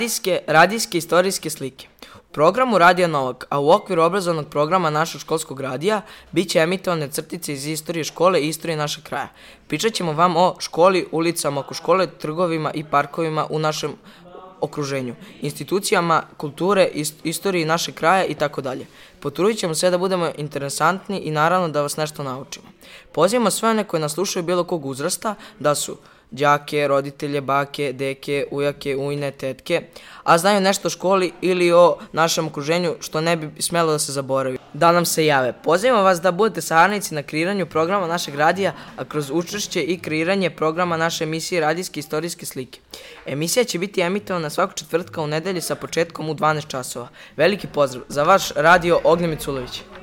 Radijske istorijske slike. U programu Radija Novak, a u okviru obrazovnog programa našeg školskog radija, bit će emitovane crtice iz istorije škole i istorije našeg kraja. Pričat ćemo vam o školi, ulicama oko škole, trgovima i parkovima u našem okruženju, institucijama, kulture, istoriji našeg kraja i tako dalje. Potrudit ćemo se da budemo interesantni i naravno da vas nešto naučimo. Pozivamo sve one koji nas slušaju bilo kog uzrasta, da su đake, roditelje, bake, deke, ujake, ujne, tetke, a znaju nešto o školi ili o našem okruženju što ne bi smjelo da se zaboravi, da nam se jave. Pozivamo vas da budete saradnici na kreiranju programa našeg radija, a kroz učešće i kreiranje programa naše emisije Radijske istorijske slike. Emisija će biti emitovana svakog četvrtka u nedelji sa početkom u 12 časova. Veliki pozdrav za vaš radio Ognjen Miculović.